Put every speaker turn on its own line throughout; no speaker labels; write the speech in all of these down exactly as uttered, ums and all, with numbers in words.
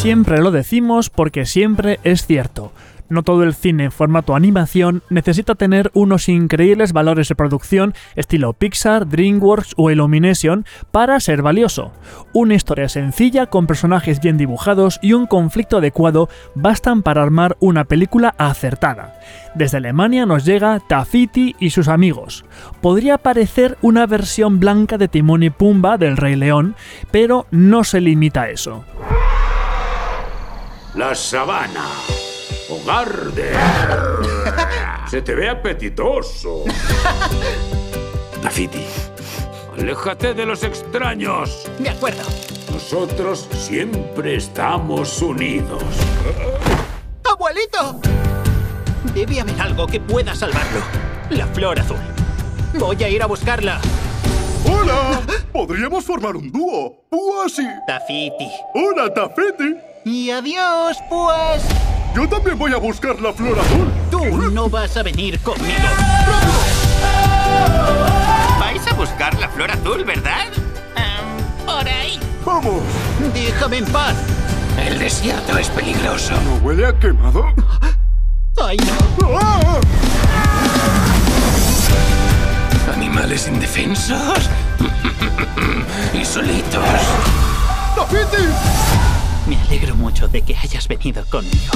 Siempre lo decimos porque siempre es cierto. No todo el cine en formato animación necesita tener unos increíbles valores de producción estilo Pixar, DreamWorks o Illumination para ser valioso. Una historia sencilla con personajes bien dibujados y un conflicto adecuado bastan para armar una película acertada. Desde Alemania nos llega Taffyti y sus amigos. Podría parecer una versión blanca de Timón y Pumba del Rey León, pero no se limita a eso.
La sabana. Hogar de... Se te ve apetitoso. Taffyti, aléjate de los extraños.
De acuerdo.
Nosotros siempre estamos unidos.
¡Abuelito! Debe haber algo que pueda salvarlo. La flor azul. Voy a ir a buscarla.
¡Hola! Podríamos formar un dúo. Púas y...
Taffyti.
¡Hola, Taffyti!
Y adiós, pues...
Yo también voy a buscar la flor azul.
Tú no vas a venir conmigo.
Vais a buscar la flor azul, ¿verdad? Um, por ahí.
¡Vamos!
Déjame en paz.
El desierto es peligroso.
¿No huele a quemado?
¡Ay, no!
¡Ah!
Animales indefensos y solitos.
¡Taffyti!
Me alegro mucho de que hayas venido conmigo.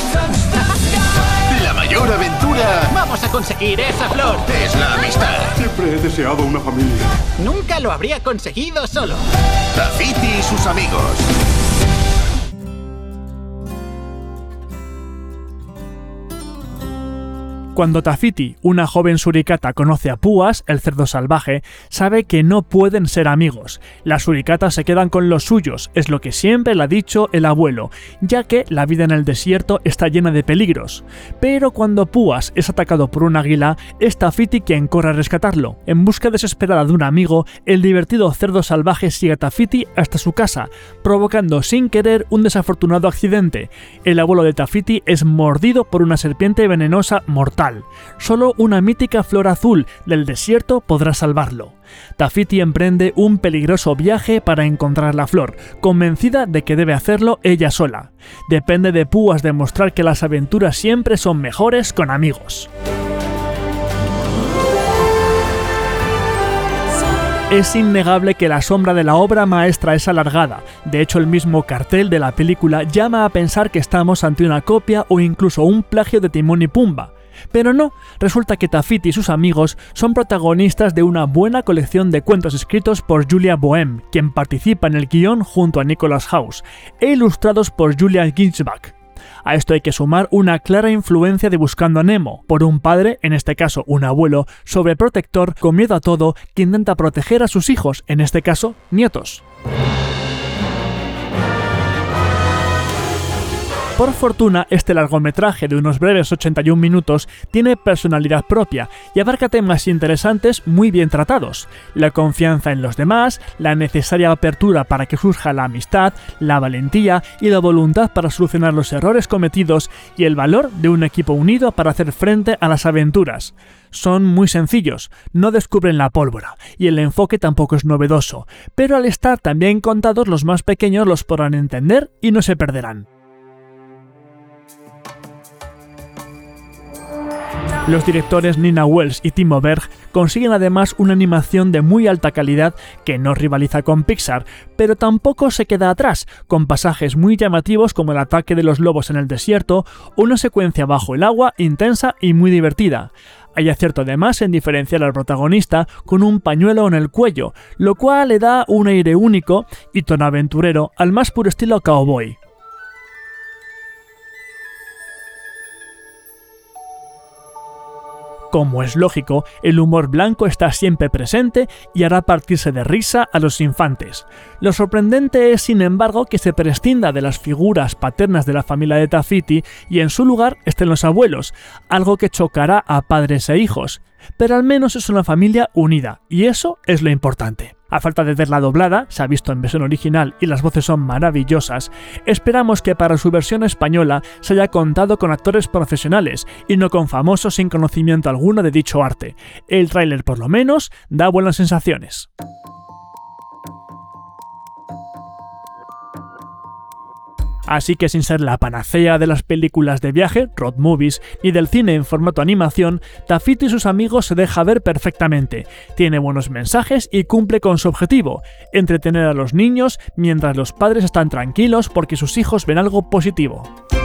La mayor aventura
¡Vamos a conseguir esa flor!
es la amistad.
Siempre he deseado una familia.
Nunca lo habría conseguido solo.
Taffyti y sus amigos.
Cuando Taffyti, una joven suricata, conoce a Púas, el cerdo salvaje, sabe que no pueden ser amigos. Las suricatas se quedan con los suyos, es lo que siempre le ha dicho el abuelo, ya que la vida en el desierto está llena de peligros. Pero cuando Púas es atacado por un águila, es Taffyti quien corre a rescatarlo. En busca desesperada de un amigo, el divertido cerdo salvaje sigue a Taffyti hasta su casa, provocando sin querer un desafortunado accidente. El abuelo de Taffyti es mordido por una serpiente venenosa mortal. Solo una mítica flor azul del desierto podrá salvarlo. Taffyti emprende un peligroso viaje para encontrar la flor, convencida de que debe hacerlo ella sola. Depende de Púas demostrar que las aventuras siempre son mejores con amigos. Es innegable que la sombra de la obra maestra es alargada. De hecho, el mismo cartel de la película llama a pensar que estamos ante una copia o incluso un plagio de Timón y Pumba. Pero no, resulta que Taffyti y sus amigos son protagonistas de una buena colección de cuentos escritos por Julia Boehm, quien participa en el guión junto a Nicholas House, e ilustrados por Julia Ginsbach. A esto hay que sumar una clara influencia de Buscando a Nemo, por un padre, en este caso un abuelo, sobreprotector, con miedo a todo, que intenta proteger a sus hijos, en este caso, nietos. Por fortuna, este largometraje de unos breves ochenta y un minutos tiene personalidad propia y abarca temas interesantes muy bien tratados: la confianza en los demás, la necesaria apertura para que surja la amistad, la valentía y la voluntad para solucionar los errores cometidos y el valor de un equipo unido para hacer frente a las aventuras. Son muy sencillos, no descubren la pólvora, y el enfoque tampoco es novedoso, pero al estar tan bien contados, los más pequeños los podrán entender y no se perderán. Los directores Nina Wells y Timo Berg consiguen además una animación de muy alta calidad que no rivaliza con Pixar, pero tampoco se queda atrás, con pasajes muy llamativos como el ataque de los lobos en el desierto o una secuencia bajo el agua intensa y muy divertida. Hay acierto además en diferenciar al protagonista con un pañuelo en el cuello, lo cual le da un aire único y tono aventurero al más puro estilo cowboy. Como es lógico, el humor blanco está siempre presente y hará partirse de risa a los infantes. Lo sorprendente es, sin embargo, que se prescinda de las figuras paternas de la familia de Taffyti y en su lugar estén los abuelos, algo que chocará a padres e hijos. Pero al menos es una familia unida, y eso es lo importante. A falta de verla doblada, se ha visto en versión original y las voces son maravillosas, esperamos que para su versión española se haya contado con actores profesionales y no con famosos sin conocimiento alguno de dicho arte. El tráiler, por lo menos, da buenas sensaciones. Así que sin ser la panacea de las películas de viaje, road movies, ni del cine en formato animación, Taffyto y sus amigos se deja ver perfectamente. Tiene buenos mensajes y cumple con su objetivo: entretener a los niños mientras los padres están tranquilos porque sus hijos ven algo positivo.